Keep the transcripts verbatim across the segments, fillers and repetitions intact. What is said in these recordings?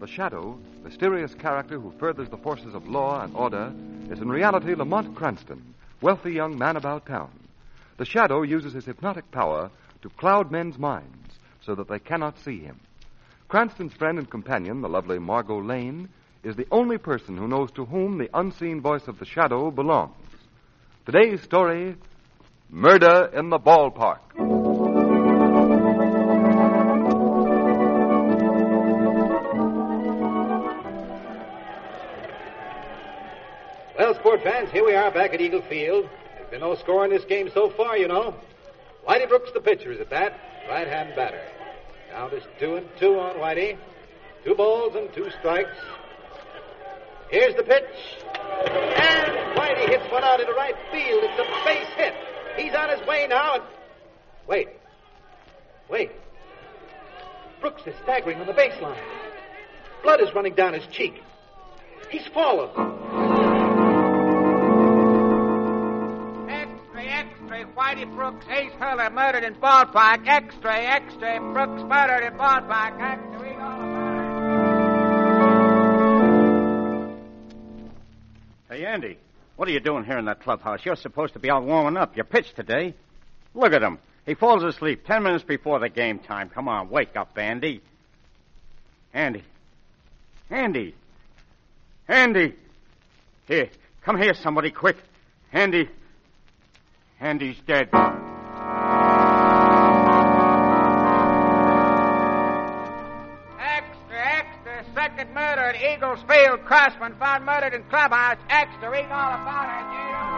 Shadow, mysterious character who furthers the forces of law and order, is in reality Lamont Cranston, wealthy young man about town. The Shadow uses his hypnotic power to cloud men's minds so that they cannot see him. Cranston's friend and companion, the lovely Margot Lane, is the only person who knows to whom the unseen voice of the Shadow belongs. Today's story, Murder in the Ballpark. Well, sport fans, here we are back at Eagle Field. There's been no score in this game so far, you know. Whitey Brooks, the pitcher, is at bat, right-hand batter. Now there's two and two on Whitey. Two balls and two strikes. Here's the pitch. And Whitey hits one out into right field. It's a base hit. He's on his way now and... Wait. Wait. Brooks is staggering on the baseline. Blood is running down his cheek. He's fallen. Extra, extra. Whitey Brooks, ace hurler, murdered in ballpark. Extra, extra. Brooks murdered in ballpark. Extra, we all Hey, Andy, what are you doing here in that clubhouse? You're supposed to be out warming up. You pitched today. Look at him. He falls asleep ten minutes before the game time. Come on, wake up, Andy. Andy. Andy. Andy. Here, come here, somebody, quick. Andy. Andy's dead. Second murder at Eagles Field. Crossman found murdered in clubhouse. Extra. Read all about it.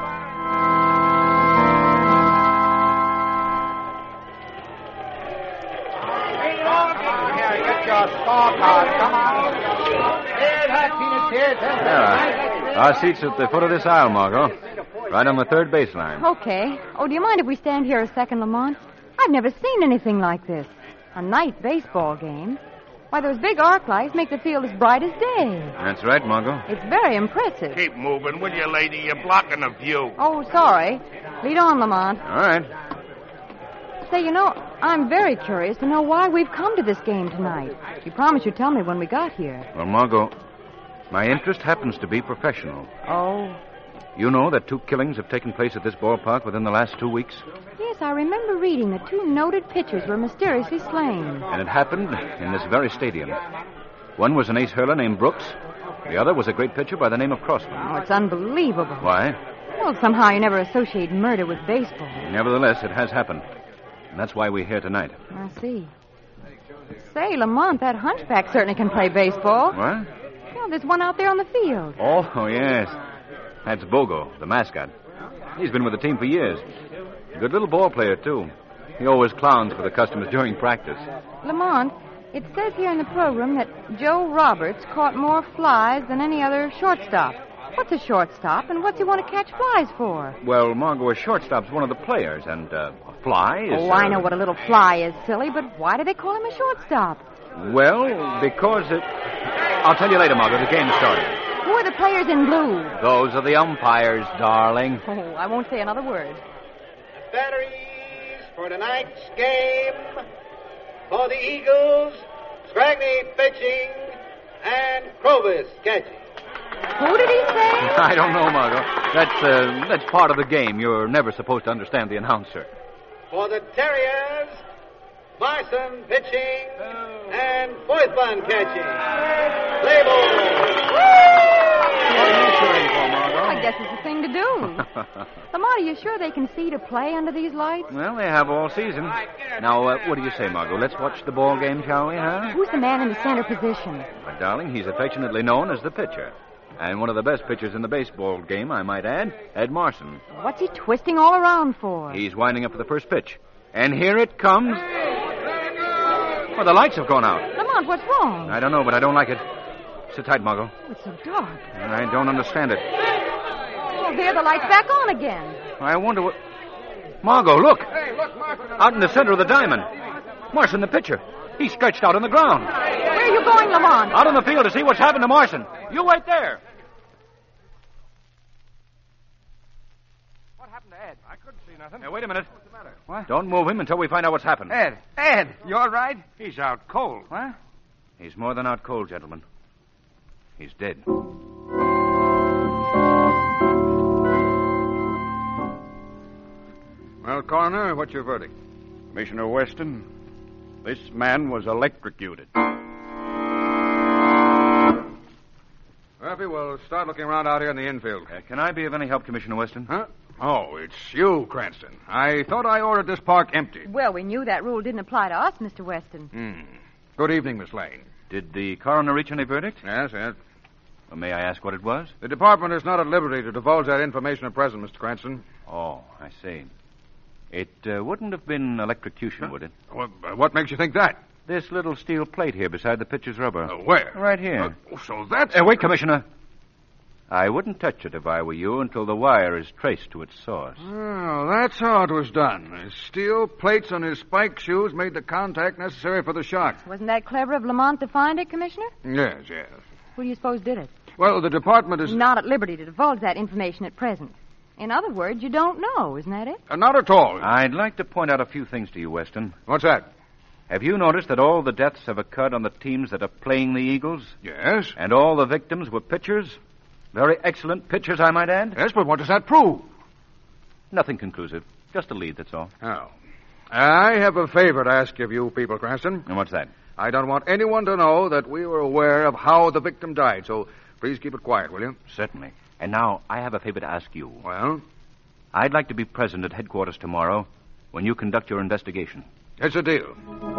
Read all about it. Here, get your scorecard. Come on. Here, that peanut here. Yeah. Our seat's at the foot of this aisle, Margot. Right on the third baseline. Okay. Oh, do you mind if we stand here a second, Lamont? I've never seen anything like this. A night baseball game. Why, those big arc lights make the field as bright as day. That's right, Margot. It's very impressive. Keep moving, will you, lady? You're blocking the view. Oh, sorry. Lead on, Lamont. All right. Say, you know, I'm very curious to know why we've come to this game tonight. You promised you'd tell me when we got here. Well, Margot, my interest happens to be professional. Oh. You know that two killings have taken place at this ballpark within the last two weeks? Yes, I remember reading that two noted pitchers were mysteriously slain. And it happened in this very stadium. One was an ace hurler named Brooks. The other was a great pitcher by the name of Crossman. Oh, it's unbelievable. Why? Well, somehow you never associate murder with baseball. Nevertheless, it has happened. And that's why we're here tonight. I see. Say, Lamont, that hunchback certainly can play baseball. What? Well, there's one out there on the field. Oh, oh yes. That's Bogo, the mascot. He's been with the team for years. Good little ball player, too. He always clowns for the customers during practice. Lamont, it says here in the program that Joe Roberts caught more flies than any other shortstop. What's a shortstop, and what's he want to catch flies for? Well, Margot, a shortstop's one of the players, and uh, a fly is... Oh, I know what a little fly is, silly, but why do they call him a shortstop? Well, because it... I'll tell you later, Margot. The game's starting. Who are the players in blue? Those are the umpires, darling. Oh, I won't say another word. Batteries for tonight's game. For the Eagles, Scragney pitching and Clovis catching. Who did he say? I don't know, Margot. That's, uh, that's part of the game. You're never supposed to understand the announcer. For the Terriers, Marson pitching and Foythbun catching. Play ball. I guess it's the thing to do. Lamont, are you sure they can see to play under these lights? Well, they have all season. Now, uh, what do you say, Margot? Let's watch the ball game, shall we, huh? Who's the man in the center position? My darling, he's affectionately known as the pitcher. And one of the best pitchers in the baseball game, I might add, Ed Marson. What's he twisting all around for? He's winding up for the first pitch. And here it comes. Well, the lights have gone out. Lamont, what's wrong? I don't know, but I don't like it. Sit tight, Margot. Oh, it's so dark. I don't understand it. Oh, there the light's back on again. I wonder what... Margot, look. Hey, look, Marson. Out in the center of the diamond. Marson, the pitcher. He's stretched out on the ground. Where are you going, Lamont? Out on the field to see what's happened to Marson. You wait there. What happened to Ed? I couldn't see nothing. Now, wait a minute. What's the matter? What? Don't move him until we find out what's happened. Ed. Ed, you all right? He's out cold. What? He's more than out cold, gentlemen. He's dead. Well, Coroner, what's your verdict? Commissioner Weston, this man was electrocuted. Murphy, we'll start looking around out here in the infield. Uh, can I be of any help, Commissioner Weston? Huh? Oh, it's you, Cranston. I thought I ordered this park empty. Well, we knew that rule didn't apply to us, Mister Weston. Hmm. Good evening, Miss Lane. Did the coroner reach any verdict? Yes, yes. Well, may I ask what it was? The department is not at liberty to divulge that information at present, Mister Cranston. Oh, I see. It uh, wouldn't have been electrocution, Huh? would it? What, what makes you think that? This little steel plate here beside the pitcher's rubber. Uh, where? Right here. Uh, so that's... Uh, wait, Commissioner. I wouldn't touch it if I were you until the wire is traced to its source. Oh, that's how it was done. The steel plates on his spike shoes made the contact necessary for the shock. Wasn't that clever of Lamont to find it, Commissioner? Yes, yes. Who do you suppose did it? Well, the department is... Not at liberty to divulge that information at present. In other words, you don't know, isn't that it? Uh, not at all. I'd like to point out a few things to you, Weston. What's that? Have you noticed that all the deaths have occurred on the teams that are playing the Eagles? Yes. And all the victims were pitchers? Very excellent pitchers, I might add. Yes, but what does that prove? Nothing conclusive. Just a lead, that's all. Oh. I have a favor to ask of you people, Cranston. And what's that? I don't want anyone to know that we were aware of how the victim died, so please keep it quiet, will you? Certainly. And now, I have a favor to ask you. Well? I'd like to be present at headquarters tomorrow when you conduct your investigation. It's a deal.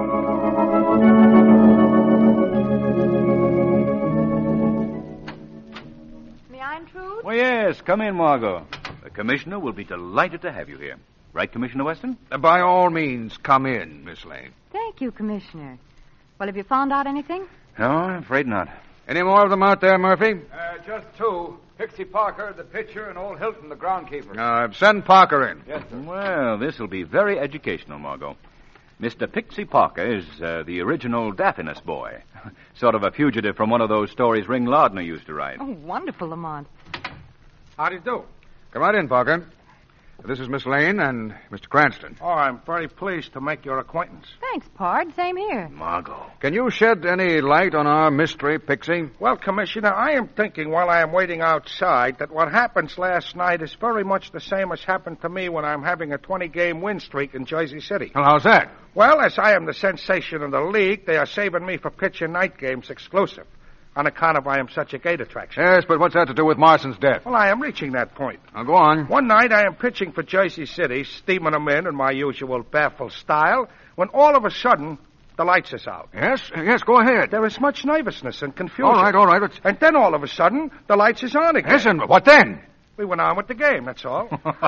May I intrude? Well, yes. Come in, Margot. The commissioner will be delighted to have you here. Right, Commissioner Weston? Uh, By all means, come in, Miss Lane. Thank you, Commissioner. Well, have you found out anything? No, I'm afraid not. Any more of them out there, Murphy? Uh, just two. Pixie Parker, the pitcher, and old Hilton, the groundkeeper. Uh, send Parker in. Yes, sir. Well, this will be very educational, Margot. Mister Pixie Parker is uh, the original Daffinus boy. Sort of a fugitive from one of those stories Ring Lardner used to write. Oh, wonderful, Lamont. How do you do? Come right in, Parker. This is Miss Lane and Mister Cranston. Oh, I'm very pleased to make your acquaintance. Thanks, Pard. Same here. Margot. Can you shed any light on our mystery, Pixie? Well, Commissioner, I am thinking while I am waiting outside that what happened last night is very much the same as happened to me when I'm having a twenty-game win streak in Jersey City. Well, how's that? Well, as I am the sensation in the league, they are saving me for pitching night games exclusive on account of I am such a gate attraction. Yes, but what's that to do with Marson's death? Well, I am reaching that point. Now, go on. One night I am pitching for Jersey City, steaming them in in my usual baffled style, when all of a sudden the lights is out. Yes, yes, go ahead. There is much nervousness and confusion. All right, all right. Let's... And then all of a sudden the lights is on again. Yes, and what then? We went on with the game, that's all.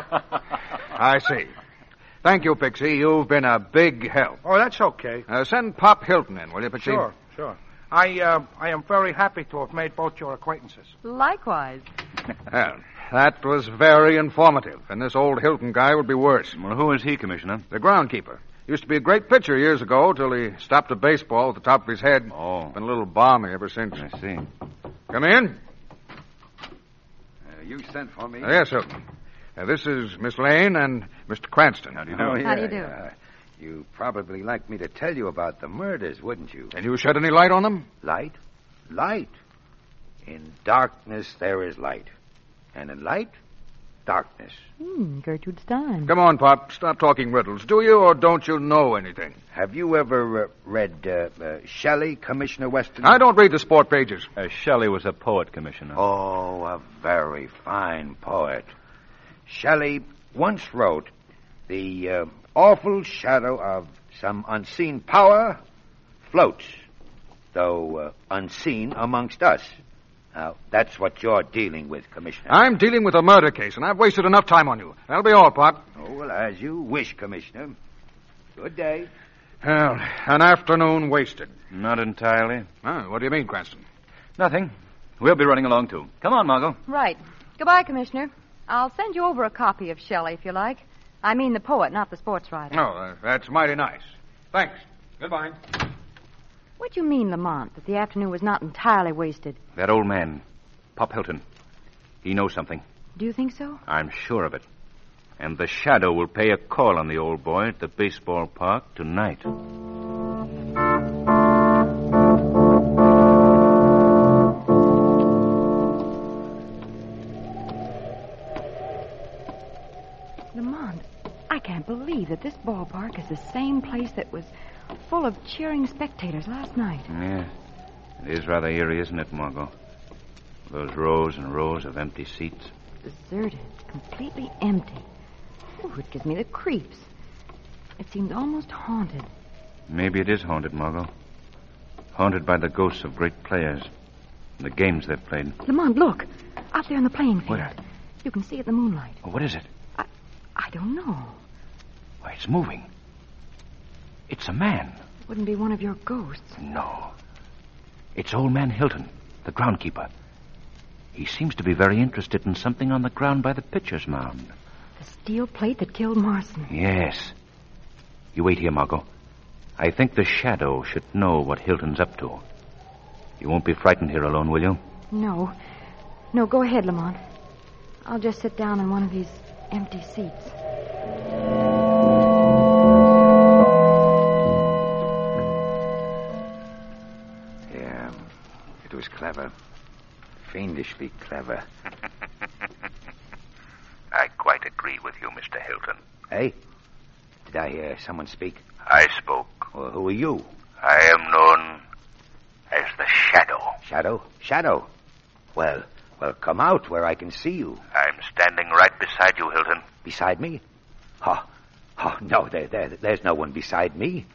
I see. Thank you, Pixie. You've been a big help. Oh, that's okay. Uh, send Pop Hilton in, will you, Pixie? Sure, sure. I, uh, I am very happy to have made both your acquaintances. Likewise. Well, that was very informative, and this old Hilton guy would be worse. Well, who is he, Commissioner? The groundkeeper. Used to be a great pitcher years ago till he stopped a baseball at the top of his head. Oh. Been a little balmy ever since. I see. Come in. Uh, you sent for me? Uh, yes, Hilton. Uh, this is Miss Lane and Mister Cranston. How do you Oh, yeah, How do you do? yeah. You'd probably like me to tell you about the murders, wouldn't you? Can you shed any light on them? Light? Light. In darkness, there is light. And in light, darkness. Hmm, Gertrude Stein. Come on, Pop. Stop talking riddles. Do you or don't you know anything? Have you ever uh, read uh, uh, Shelley, Commissioner Weston? I don't read the sport pages. Uh, Shelley was a poet, Commissioner. Oh, a very fine poet. Shelley once wrote, the uh, awful shadow of some unseen power floats, though uh, unseen amongst us. Now, that's what you're dealing with, Commissioner. I'm dealing with a murder case, and I've wasted enough time on you. That'll be all, Pop. Oh, well, as you wish, Commissioner. Good day. Well, an afternoon wasted. Not entirely. Oh, what do you mean, Cranston? Nothing. We'll be running along, too. Come on, Margot. Right. Goodbye, Commissioner. I'll send you over a copy of Shelley, if you like. I mean the poet, not the sports writer. Oh, uh, that's mighty nice. Thanks. Goodbye. What do you mean, Lamont, that the afternoon was not entirely wasted? That old man, Pop Hilton, he knows something. Do you think so? I'm sure of it. And the Shadow will pay a call on the old boy at the baseball park tonight. Lamont, I can't believe that this ballpark is the same place that was full of cheering spectators last night. Yeah. It is rather eerie, isn't it, Margot? Those rows and rows of empty seats. Deserted. Completely empty. Oh, it gives me the creeps. It seems almost haunted. Maybe it is haunted, Margot. Haunted by the ghosts of great players and the games they've played. Lamont, look. Out there in the playing field. Where? You can see it in the moonlight. Oh, what is it? I, I don't know. Why, it's moving. It's a man. It wouldn't be one of your ghosts. No. It's old man Hilton, the groundkeeper. He seems to be very interested in something on the ground by the pitcher's mound. The steel plate that killed Marson. Yes. You wait here, Margot. I think the Shadow should know what Hilton's up to. You won't be frightened here alone, will you? No. No, go ahead, Lamont. I'll just sit down in one of these empty seats. Yeah, it was clever. Fiendishly clever. I quite agree with you, Mister Hilton. Hey? Did I hear someone speak? I spoke. Well, who are you? I am known as the Shadow. Shadow? Shadow? Well, well, come out where I can see you. I'm standing right beside you, Hilton. Beside me? Oh, oh no, there, there, there's no one beside me.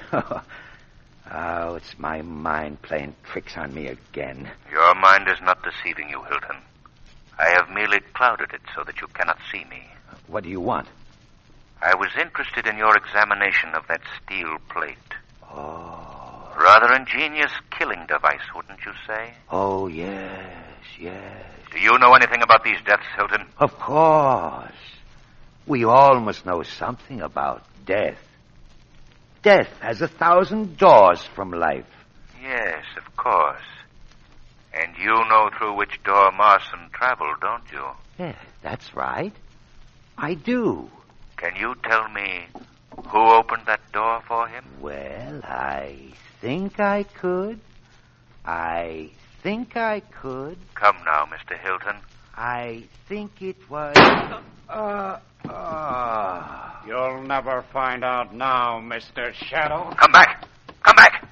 Oh, it's my mind playing tricks on me again. Your mind is not deceiving you, Hilton. I have merely clouded it so that you cannot see me. What do you want? I was interested in your examination of that steel plate. Oh. Rather ingenious killing device, wouldn't you say? Oh, yes, yes. Do you know anything about these deaths, Hilton? Of course. We all must know something about death. Death has a thousand doors from life. Yes, of course. And you know through which door Marson traveled, don't you? Yeah, that's right. I do. Can you tell me who opened that door for him? Well, I think I could. I think I could. Come now, Mister Hilton. I think it was... Uh, uh... You'll never find out now, Mister Shadow. Come back! Come back!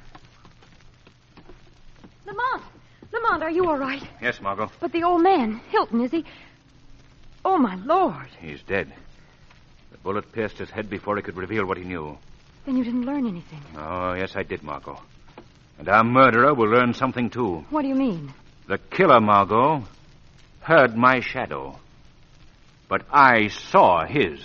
Lamont! Lamont, are you all right? Yes, Margot. But the old man, Hilton, is he... Oh, my Lord. He's dead. The bullet pierced his head before he could reveal what he knew. Then you didn't learn anything. Oh, yes, I did, Margot. And our murderer will learn something, too. What do you mean? The killer, Margot, heard my shadow. But I saw his.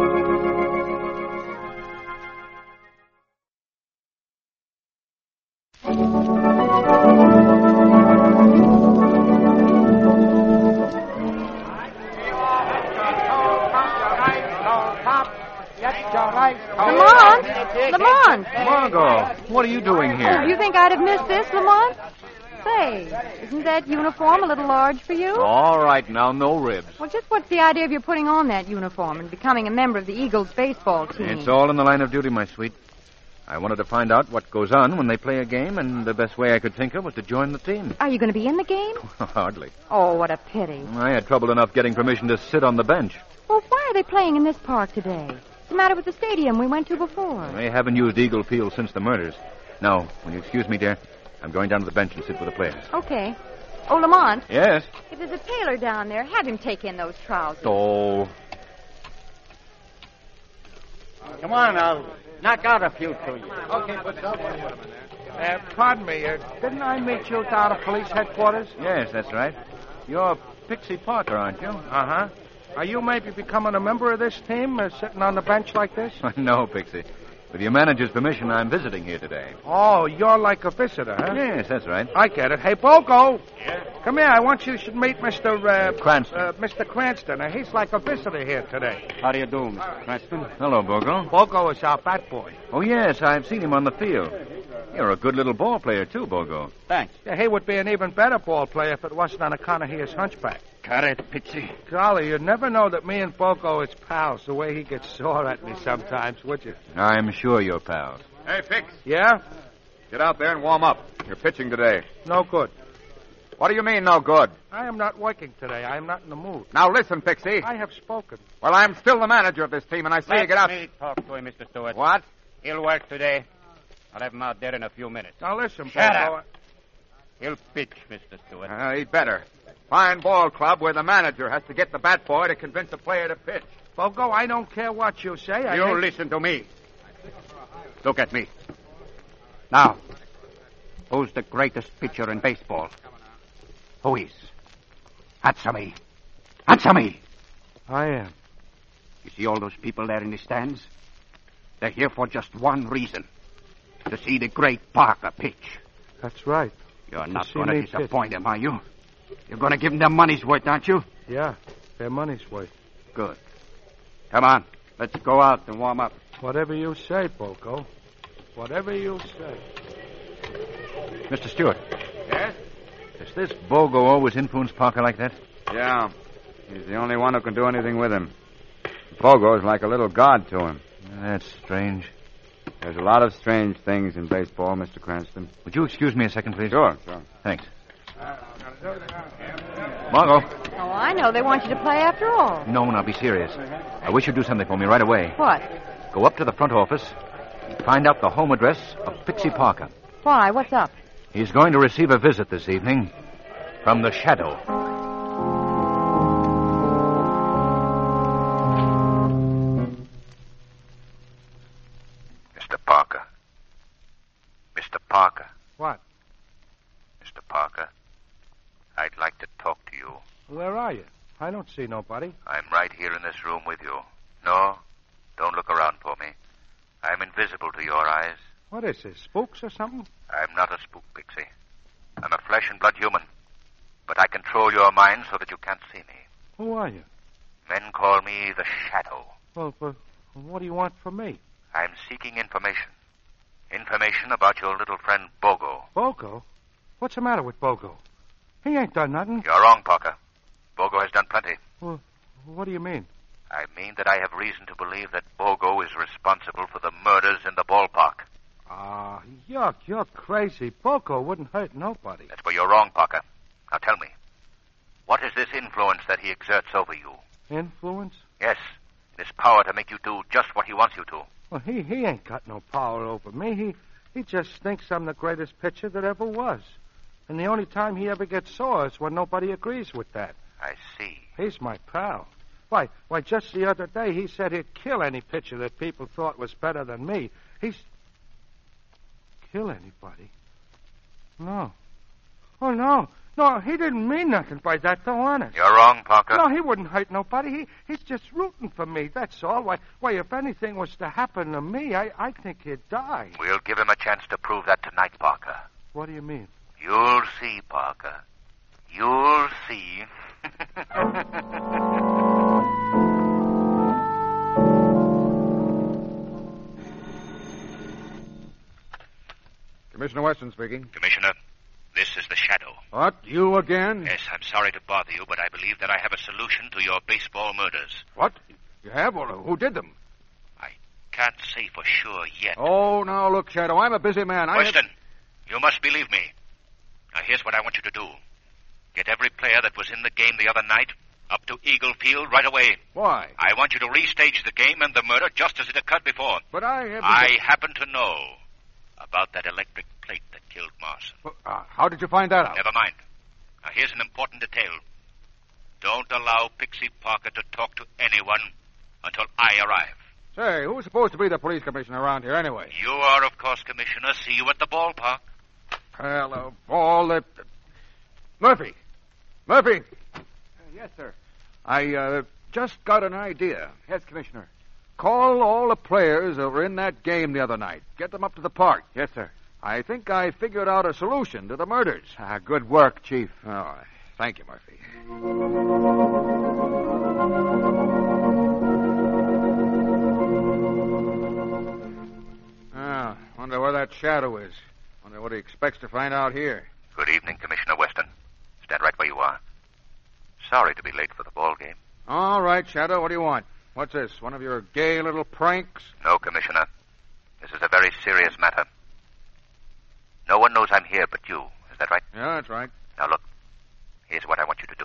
Lamont! Lamont! Margot, what are you doing here? Oh, you think I'd have missed this, Lamont? Say, isn't that uniform a little large for you? All right, now, no ribs. Well, just what's the idea of your putting on that uniform and becoming a member of the Eagles baseball team? It's all in the line of duty, my sweet. I wanted to find out what goes on when they play a game, and the best way I could think of was to join the team. Are you going to be in the game? Hardly. Oh, what a pity. I had trouble enough getting permission to sit on the bench. Well, why are they playing in this park today? What's the matter with the stadium we went to before? They haven't used Eagle Field since the murders. Now, will you excuse me, dear? I'm going down to the bench and sit with the players. Okay. Oh, Lamont. Yes? If there's a tailor down there, have him take in those trousers. Oh. Come on, I'll knock out a few to you. Okay, but uh, pardon me, uh, didn't I meet you down at police headquarters? Yes, that's right. You're Pixie Parker, aren't you? Uh-huh. Are you maybe becoming a member of this team, uh, sitting on the bench like this? No, Pixie. With your manager's permission, I'm visiting here today. Oh, you're like a visitor, huh? Yes, that's right. I get it. Hey, Bogo. Yeah? Come here. I want you to meet Mister Uh, Cranston. Uh, Mister Cranston. Uh, he's like a visitor here today. How do you do, Mister Cranston? Hello, Bogo. Bogo is our bat boy. Oh, yes, I've seen him on the field. You're a good little ball player, too, Bogo. Thanks. Yeah, he would be an even better ball player if it wasn't on account of his hunchback. Got it, Pixie. Golly, you'd never know that me and Bogo is pals the way he gets sore at me sometimes, would you? I'm sure you're pals. Hey, Fix. Yeah? Get out there and warm up. You're pitching today. No good. What do you mean, no good? I am not working today. I am not in the mood. Now listen, Pixie. I have spoken. Well, I'm still the manager of this team, and I say you get out. Let me talk to him, Mister Stewart. What? He'll work today. I'll have him out there in a few minutes. Now listen, Shut Bogo. up. He'll pitch, Mister Stewart. Uh, he'd better. Fine ball club where the manager has to get the bat boy to convince the player to pitch. Bogo, I don't care what you say. I You ain't- listen to me. Look at me. Now, who's the greatest pitcher in baseball? Who is? Answer me. Answer me. I am. You see all those people there in the stands? They're here for just one reason. To see the great Parker pitch. That's right. You're To not see going to me disappoint them, are you? You're going to give them their money's worth, aren't you? Yeah, their money's worth. Good. Come on. Let's go out and warm up. Whatever you say, Bogo. Whatever you say. Mister Stewart, Yes? does this Bogo always influence Parker like that? Yeah. He's the only one who can do anything with him. Bogo's like a little god to him. That's strange. There's a lot of strange things in baseball, Mister Cranston. Would you excuse me a second, please? Sure, sure. Thanks. Margot. Oh, I know. They want you to play after all. No, now be serious. I wish you'd do something for me right away. What? Go up to the front office and find out the home address of Pixie Parker. Why? What's up? He's going to receive a visit this evening from the Shadow. Mister Parker. Mister Parker. What? Mister Parker. I'd like to talk to you. Where are you? I don't see nobody. I'm right here in this room with you. No, don't look around for me. I'm invisible to your eyes. What is this, spooks or something? I'm not a spook, Pixie. I'm a flesh and blood human. But I control your mind so that you can't see me. Who are you? Men call me the Shadow. Well, well, what do you want from me? I'm seeking information. Information about your little friend Bogo. Bogo? What's the matter with Bogo? He ain't done nothing. You're wrong, Parker. Bogo has done plenty. Well, what do you mean? I mean that I have reason to believe that Bogo is responsible for the murders in the ballpark. Ah, yuck, you're crazy. Bogo wouldn't hurt nobody. That's where you're wrong, Parker. Now tell me, what is this influence that he exerts over you? Influence? Yes, this power to make you do just what he wants you to. Well, he, he ain't got no power over me. He, he just thinks I'm the greatest pitcher that ever was. And the only time he ever gets sore is when nobody agrees with that. I see. He's my pal. Why, why, just the other day he said he'd kill any pitcher that people thought was better than me. He's... Kill anybody? No. Oh, no. No, he didn't mean nothing by that, though, honest. You're wrong, Parker. No, he wouldn't hurt nobody. He, he's just rooting for me, that's all. Why, why, if anything was to happen to me, I, I think he'd die. We'll give him a chance to prove that tonight, Parker. What do you mean? You'll see, Parker. You'll see. Commissioner Weston speaking. Commissioner, this is the Shadow. What? You again? Yes, I'm sorry to bother you, but I believe that I have a solution to your baseball murders. What? You have? Well, who did them? I can't say for sure yet. Oh, now, look, Shadow, I'm a busy man. I Weston, have... you must believe me. Now, here's what I want you to do. Get every player that was in the game the other night up to Eagle Field right away. Why? I want you to restage the game and the murder just as it occurred before. But I have... I happen to know about that electric plate that killed Marson. Uh, how did you find that out? Never mind. Now, here's an important detail. Don't allow Pixie Parker to talk to anyone until I arrive. Say, who's supposed to be the police commissioner around here anyway? You are, of course, Commissioner. See you at the ballpark. Well, of all the... Murphy! Murphy! Uh, yes, sir. I, uh, just got an idea. Yes, Commissioner. Call all the players that were in that game the other night. Get them up to the park. Yes, sir. I think I figured out a solution to the murders. Ah, good work, Chief. Oh, thank you, Murphy. Ah, wonder where that Shadow is. Wonder what he expects to find out here. Good evening, Commissioner Weston. Stand right where you are. Sorry to be late for the ball game. All right, Shadow, what do you want? What's this, one of your gay little pranks? No, Commissioner. This is a very serious matter. No one knows I'm here but you. Is that right? Yeah, that's right. Now, look. Here's what I want you to do.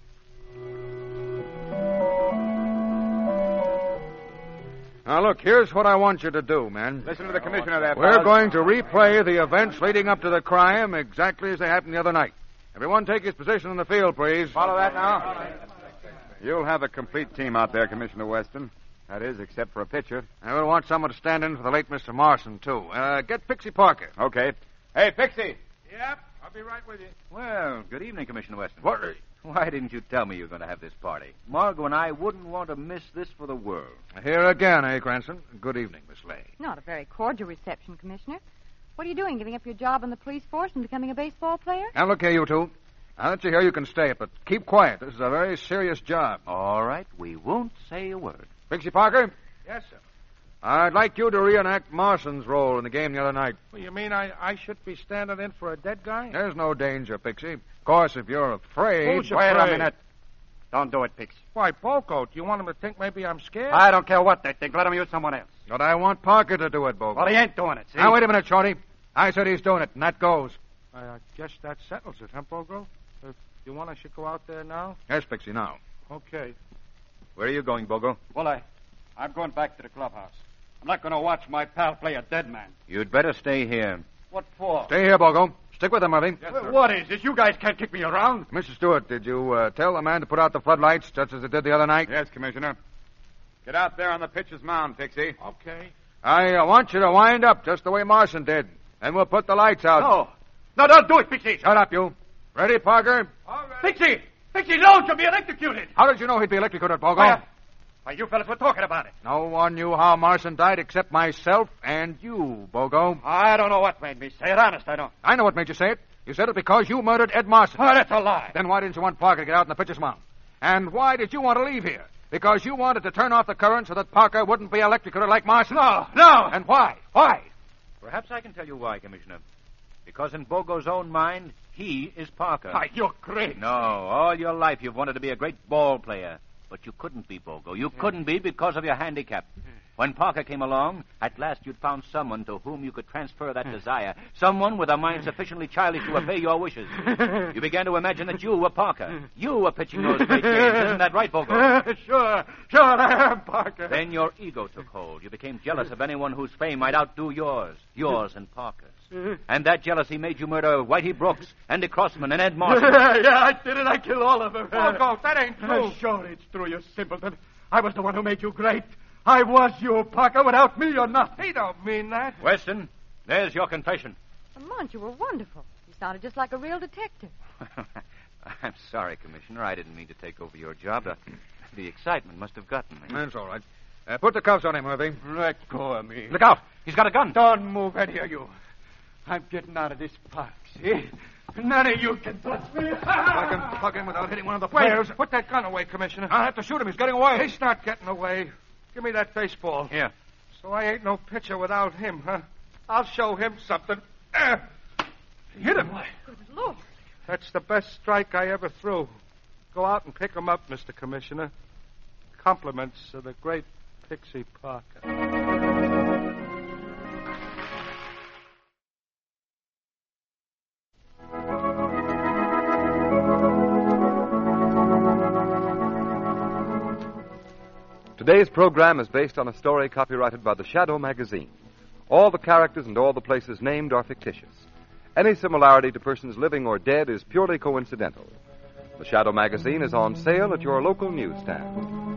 Now, look, here's what I want you to do, man. Listen to the commissioner there, We're fellas. going to replay the events leading up to the crime exactly as they happened the other night. Everyone take his position in the field, please. Follow that now? You'll have a complete team out there, Commissioner Weston. That is, except for a pitcher. I will want someone to stand in for the late Mister Marson, too. Uh, get Pixie Parker. Okay. Hey, Pixie! Yep, I'll be right with you. Well, good evening, Commissioner Weston. What? Why didn't you tell me you were going to have this party? Margot and I wouldn't want to miss this for the world. Here again, eh, Cranston? Good evening, Miss Lay. Not a very cordial reception, Commissioner. What are you doing, giving up your job in the police force and becoming a baseball player? Now, look here, you two. Now that you're here, you can stay, but keep quiet. This is a very serious job. All right, we won't say a word. Pixie Parker, Yes, sir. I'd like you to reenact Marson's role in the game the other night. Well, you mean I, I should be standing in for a dead guy? There's no danger, Pixie. Of course, if you're afraid... Who's Wait afraid? a minute. Don't do it, Pix. Why, Boco, do you want him to think maybe I'm scared? I don't care what they think. Let him use someone else. But I want Parker to do it, Bogle. Well, he ain't doing it, see? Now, wait a minute, Shorty. I said he's doing it, and that goes. I guess that settles it, huh, Bogo? Uh, you want I should go out there now? Yes, Pixie, now. Okay. Where are you going, Bogo? Well, I, I'm going back to the clubhouse. I'm not going to watch my pal play a dead man. You'd better stay here. What for? Stay here, Bogo. Stick with him, Murphy. Well, what is this? You guys can't kick me around. Mister Stewart, did you uh, tell the man to put out the floodlights just as it did the other night? Yes, Commissioner. Get out there on the pitcher's mound, Pixie. Okay. I uh, want you to wind up just the way Marson did, and we'll put the lights out. No. No, don't do it, Pixie. Shut up, you. Ready, Parker? All right. Pixie! Pixie, no, you'll be electrocuted. How did you know he'd be electrocuted, Bogo? Why, why, you fellas were talking about it. No one knew how Marson died except myself and you, Bogo. I don't know what made me say it. Honest, I don't. I know what made you say it. You said it because you murdered Ed Marson. Oh, that's a lie. Then why didn't you want Parker to get out in the pitcher's mound? And why did you want to leave here? Because you wanted to turn off the current so that Parker wouldn't be electrocuted like Marson? No, no. And why? Why? Perhaps I can tell you why, Commissioner. Because in Bogo's own mind, he is Parker. Why, you're crazy. No, all your life you've wanted to be a great ball player. But you couldn't be, Bogo. You couldn't be because of your handicap. When Parker came along, at last you'd found someone to whom you could transfer that desire. Someone with a mind sufficiently childish to obey your wishes. You began to imagine that you were Parker. You were pitching those great games. Isn't that right, Bogo? Sure, sure, I am Parker. Then your ego took hold. You became jealous of anyone whose fame might outdo yours. Yours and Parker's. And that jealousy made you murder Whitey Brooks, Andy Crossman, and Ed Marson. Yeah, I did it. I killed all of them. Bogo, that ain't true. Sure, it's true, you simpleton. I was the one who made you great. I was you, Parker. Without me, you're nothing. He don't mean that. Weston, there's your confession. Lamont, you were wonderful. You sounded just like a real detective. I'm sorry, Commissioner. I didn't mean to take over your job. The, the excitement must have gotten me. That's all right. Uh, put the cuffs on him, Murphy. Let go of me. Look out. He's got a gun. Don't move any of you. I'm getting out of this park, see? None of you can touch me. I can plug him without hitting one of the Wait, players. put that gun away, Commissioner. I'll have to shoot him. He's getting away. He's not getting away. Give me that baseball. Here. So I ain't no pitcher without him, huh? I'll show him something. Uh, hit him. Good Lord. That's the best strike I ever threw. Go out and pick him up, Mister Commissioner. Compliments of the great Pixie Parker. Today's program is based on a story copyrighted by the Shadow magazine. All the characters and all the places named are fictitious. Any similarity to persons living or dead is purely coincidental. The Shadow magazine is on sale at your local newsstand.